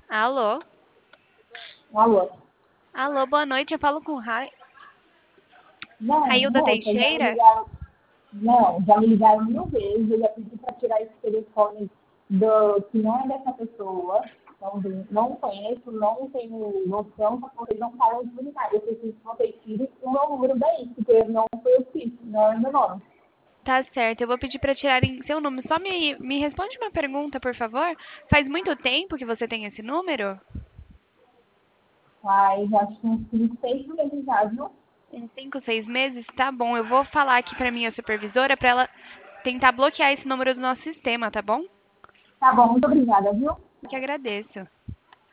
Alô? Alô? Alô, boa noite. Eu falo com Não, Railda moça, já me Teixeira? ligaram. Não, já me ligaram 1000 vezes. Eu já pedi para tirar esse telefone que não é dessa pessoa. Não conheço, não tenho noção, porque eles não falam de militar. Eu preciso que vocês tirem o meu número daí, porque não foi eu que fiz, não é meu nome. Tá certo, eu vou pedir pra tirarem seu número. Só me responde uma pergunta, por favor. Faz muito tempo que você tem esse número? Mas acho que uns 5, 6 meses já, viu? Uns 5, 6 meses? Tá bom, eu vou falar aqui pra minha supervisora pra ela tentar bloquear esse número do nosso sistema, tá bom? Tá bom, muito obrigada, viu? Eu que agradeço.